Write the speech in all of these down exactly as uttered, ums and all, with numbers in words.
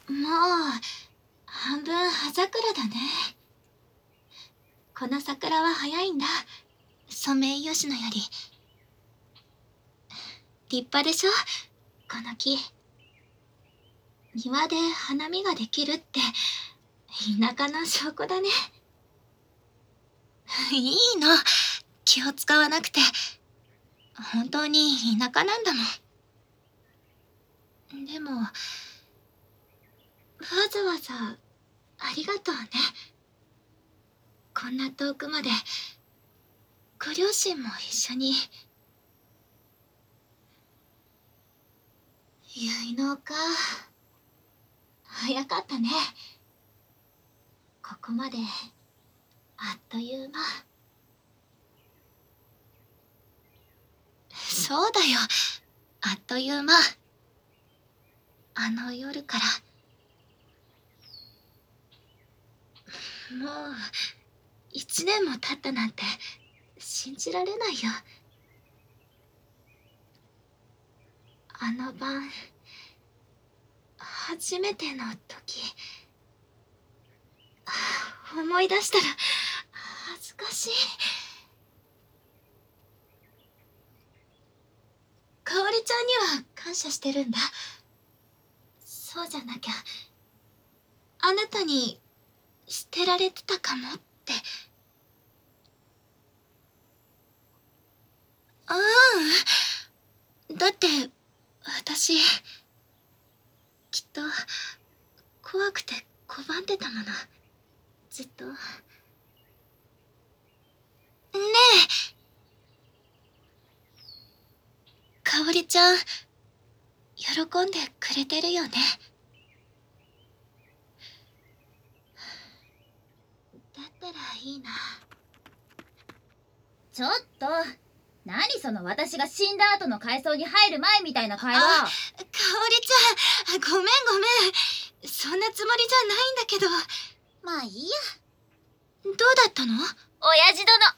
もう半分葉桜だね。この桜は早いんだ、ソメイヨシノより。立派でしょ、この木。庭で花見ができるって田舎の証拠だね。いいの、気を使わなくて。本当に田舎なんだもん。でもわざわざありがとうね。こんな遠くまでご両親も一緒に。結納か、早かったね。ここまであっという間。そうだよ、あっという間。あの夜からもう一年も経ったなんて信じられないよ。あの晩、初めての時、思い出したら恥ずかしい。かおりちゃんには感謝してるんだ。そうじゃなきゃあなたに捨てられてたかもって。ううん、だって私きっと怖くて拒んでたもの、ずっと。ねえ、かおりちゃん喜んでくれてるよね。だったらいいな。 ちょっと、何その私が死んだ後の階層に入る前みたいな会話。 あ、かおりちゃん、ごめんごめん、そんなつもりじゃないんだけど。 まあいいや。 どうだったの？ 親父殿、オッケーだって。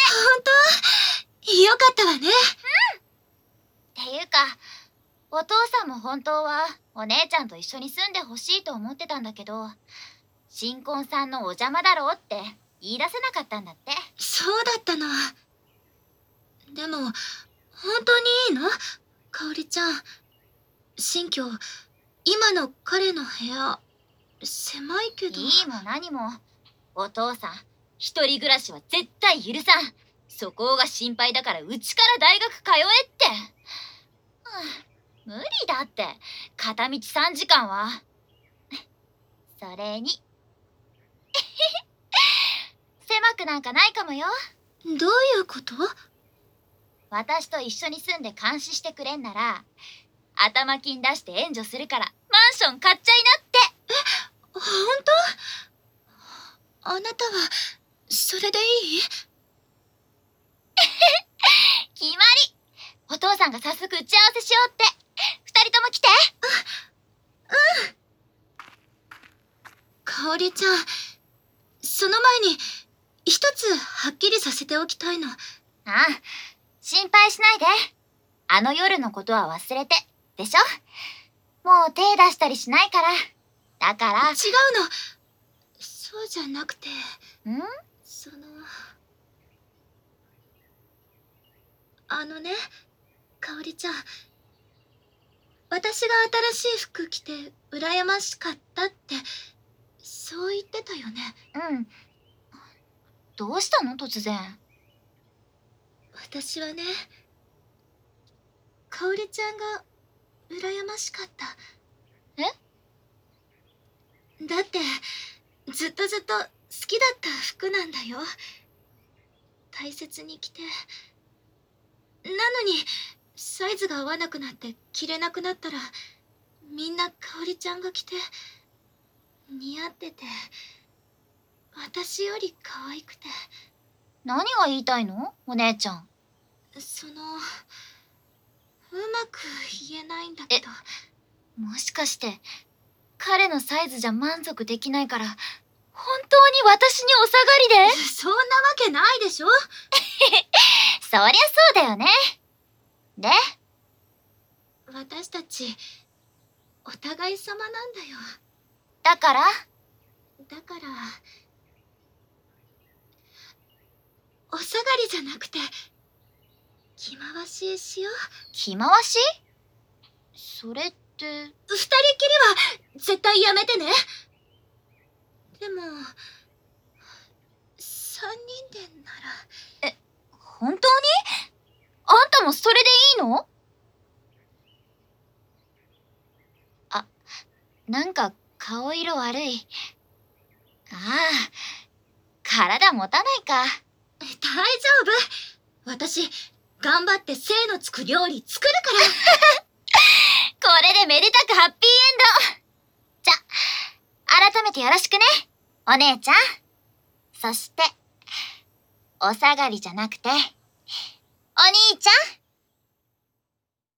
本当？よかったわね。うん。 っていうか、お父さんも本当はお姉ちゃんと一緒に住んでほしいと思ってたんだけど、新婚さんのお邪魔だろうって言い出せなかったんだって。 そうだったの。でも本当にいいの？かおりちゃん。新居、今の彼の部屋狭いけど。 いいも何も、お父さん一人暮らしは絶対許さん。そこが心配だからうちから大学通えって。無理だって、片道さんじかんは。それに狭くなんかないかもよ。 どういうこと？ 私と一緒に住んで監視してくれんなら頭金出して援助するからマンション買っちゃいなって。 え、本当？あなたはそれでいい？ 決まり。お父さんが早速打ち合わせしようって。二人とも来て。 うんうん。かおりちゃん、その前に一つはっきりさせておきたいの。 ああ、心配しないで。あの夜のことは忘れてでしょ。もう手出したりしないから。だから。 違うの、そうじゃなくて。ん？そのあのね、かおりちゃん、私が新しい服着て羨ましかったってそう言ってたよね。 うん。どうしたの突然。 私はね、かおりちゃんが羨ましかった。 え？ だってずっとずっと好きだった服なんだよ。大切に着て、なのにサイズが合わなくなって着れなくなったら、みんなかおりちゃんが着て似合ってて、私より可愛くて。 何が言いたいのお姉ちゃん。 その、うまく言えないんだけど。 もしかして彼のサイズじゃ満足できないから本当に私にお下がりで？ そんなわけないでしょ。 そりゃそうだよね。で、 私たちお互い様なんだよ。 だからだからお下がりじゃなくて着回ししよう。 着回し？それって。 二人きりは絶対やめてね。でも三人でなら。 え、本当に？あんたもそれでいいの？あ、なんか顔色悪い。ああ、体持たないか。 大丈夫。私頑張って精のつく料理作るから。 これでめでたくハッピーエンド。じゃ、改めてよろしくね、お姉ちゃん。そして、お下がりじゃなくて、お兄ちゃん。